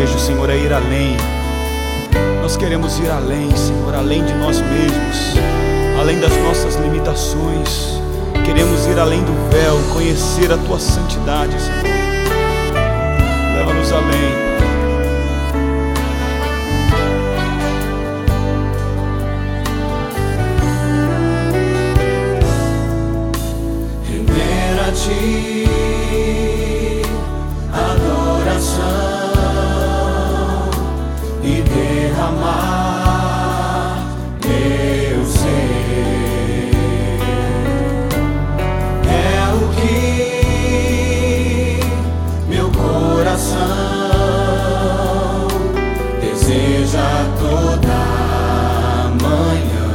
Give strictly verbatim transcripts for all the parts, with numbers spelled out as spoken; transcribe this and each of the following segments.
desejo, Senhor, é ir além. Nós queremos ir além, Senhor, além de nós mesmos, além das nossas limitações. Queremos ir além do véu, conhecer a Tua santidade, Senhor. Leva-nos além. Ti adoração e derramar meu ser é o que meu coração deseja toda manhã.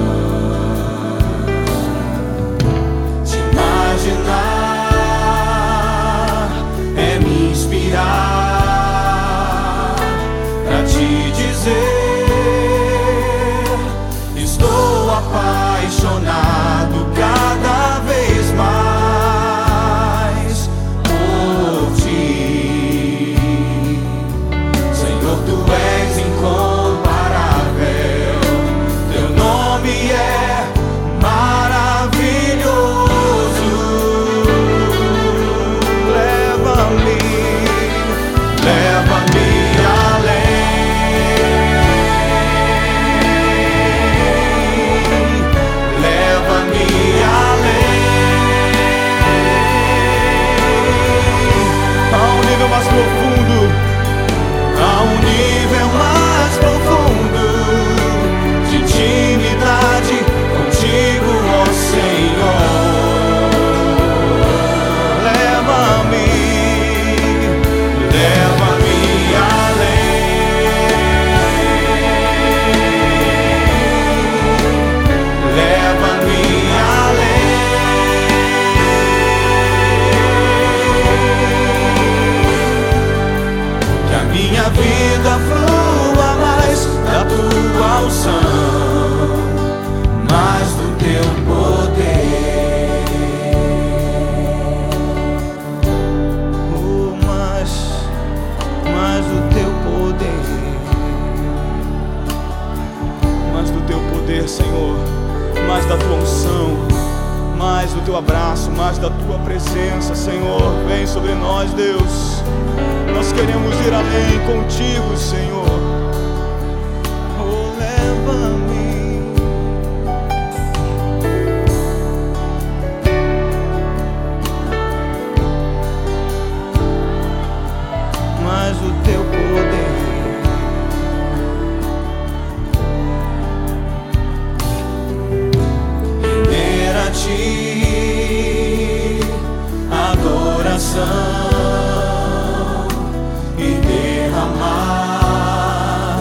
Te imaginar pra te dizer, estou apaixonado cada vez mais por ti. Senhor, tu és incomparável, teu nome é maravilhoso. Leva-me, leva-me além, leva-me além, a um nível mais profundo, a um nível mais profundo de intimidade contigo, ó Senhor. Leva-me, leva-me além, leva-me além, que a minha vida flua mais da tua unção, mais do teu poder. Oh, mais, mais do teu poder, Mais do Teu poder, Senhor, mais da Tua unção, mais do Teu abraço, mais da Tua presença, Senhor. Vem sobre nós, Deus. Nós queremos ir além contigo, Senhor. Oh, leva-me, mais o teu poder. Render a ti adoração e derramar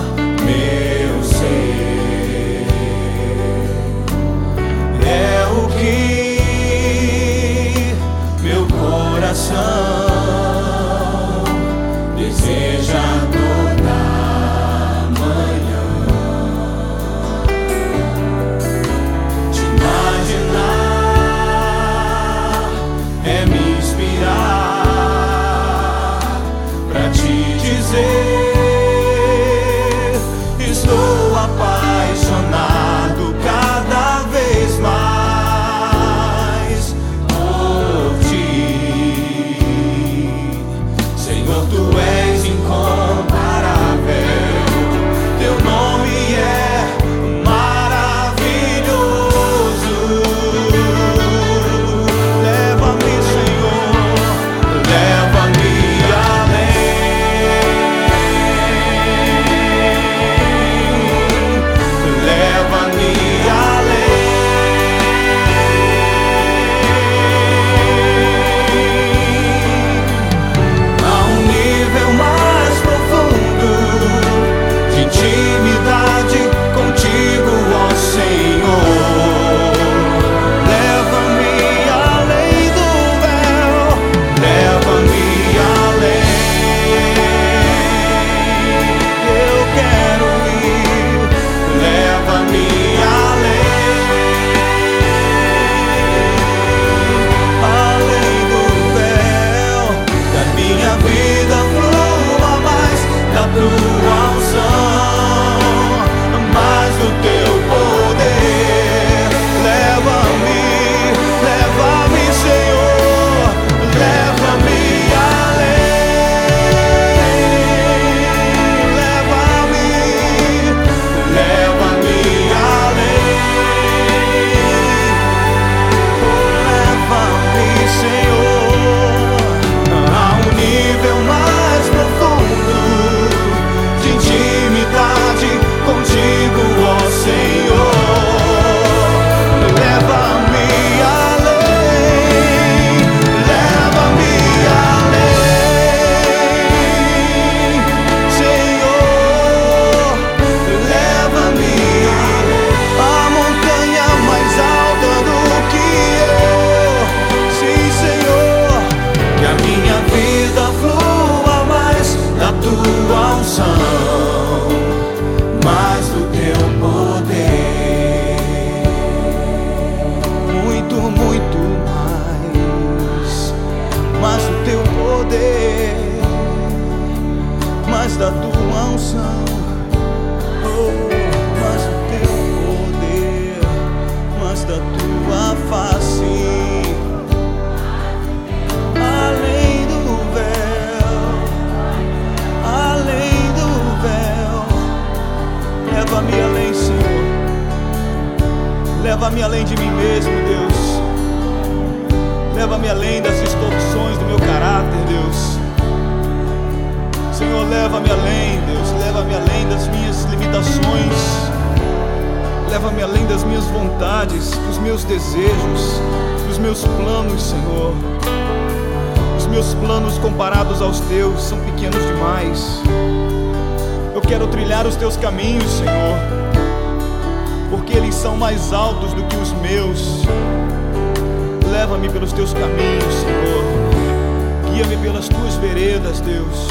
leva-me além das distorções do meu caráter, Deus. Senhor, leva-me além, Deus, leva-me além das minhas limitações, leva-me além das minhas vontades, dos meus desejos, dos meus planos, Senhor. Os meus planos comparados aos teus são pequenos demais. Eu quero trilhar os teus caminhos, Senhor, porque eles são mais altos do que os meus. Leva-me pelos teus caminhos, Senhor. Guia-me pelas tuas veredas, Deus.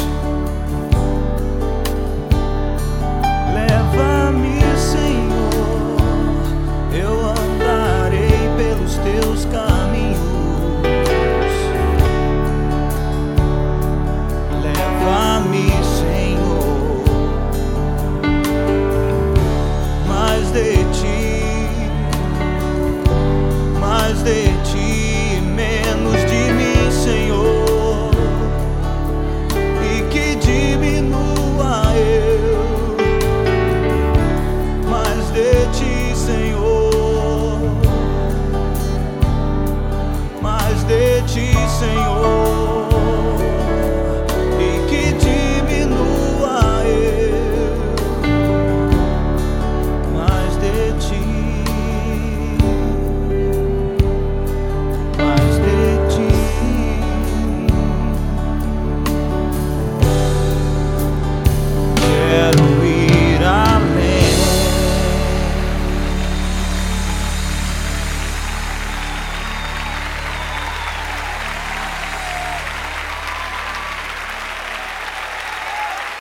Leva-me, Senhor, eu andarei pelos teus caminhos. Leva-me, Senhor, mais de ti, mais de ti, menos de mim, Senhor, e que diminua eu. Mais de ti, Senhor, mais de ti, Senhor.